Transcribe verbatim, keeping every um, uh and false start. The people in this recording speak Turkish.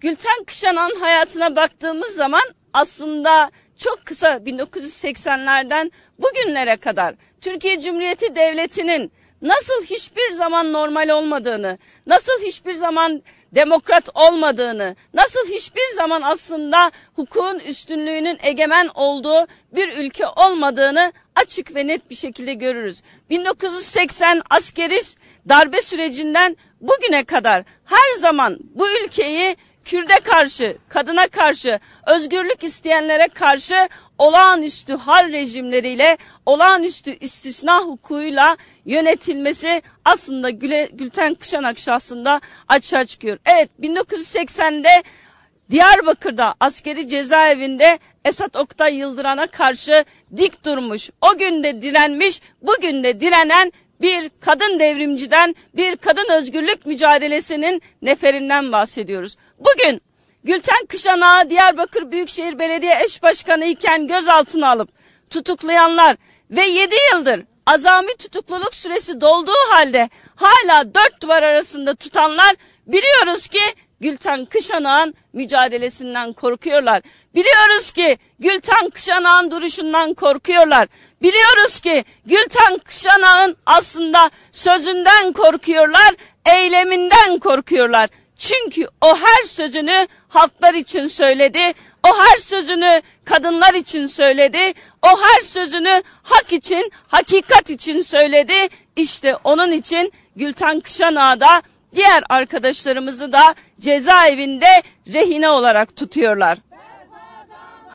Gülten Kışanak'ın hayatına baktığımız zaman aslında çok kısa bin dokuz yüz seksenlerden bugünlere kadar Türkiye Cumhuriyeti Devleti'nin nasıl hiçbir zaman normal olmadığını, nasıl hiçbir zaman demokrat olmadığını, nasıl hiçbir zaman aslında hukukun üstünlüğünün egemen olduğu bir ülke olmadığını açık ve net bir şekilde görürüz. bin dokuz yüz seksen askeri darbe sürecinden bugüne kadar her zaman bu ülkeyi Kürt'e karşı, kadına karşı, özgürlük isteyenlere karşı olağanüstü hal rejimleriyle, olağanüstü istisna hukukuyla yönetilmesi aslında Güle, Gülten Kışanak şahsında açığa çıkıyor. Evet, bin dokuz yüz seksende Diyarbakır'da askeri cezaevinde Esat Oktay Yıldıran'a karşı dik durmuş, o gün de direnmiş, bugün de direnen bir kadın devrimciden, bir kadın özgürlük mücadelesinin neferinden bahsediyoruz. Bugün Gülten Kışanak'ı Diyarbakır Büyükşehir Belediye Eş Başkanı iken gözaltına alıp tutuklayanlar ve yedi yıldır azami tutukluluk süresi dolduğu halde hala dört duvar arasında tutanlar, biliyoruz ki Gülten Kışanak'ın mücadelesinden korkuyorlar. Biliyoruz ki Gülten Kışanak'ın duruşundan korkuyorlar. Biliyoruz ki Gülten Kışanak'ın aslında sözünden korkuyorlar, eyleminden korkuyorlar. Çünkü o her sözünü halklar için söyledi, o her sözünü kadınlar için söyledi, o her sözünü hak için, hakikat için söyledi. İşte onun için Gülten Kışanak'ı da diğer arkadaşlarımızı da cezaevinde rehine olarak tutuyorlar.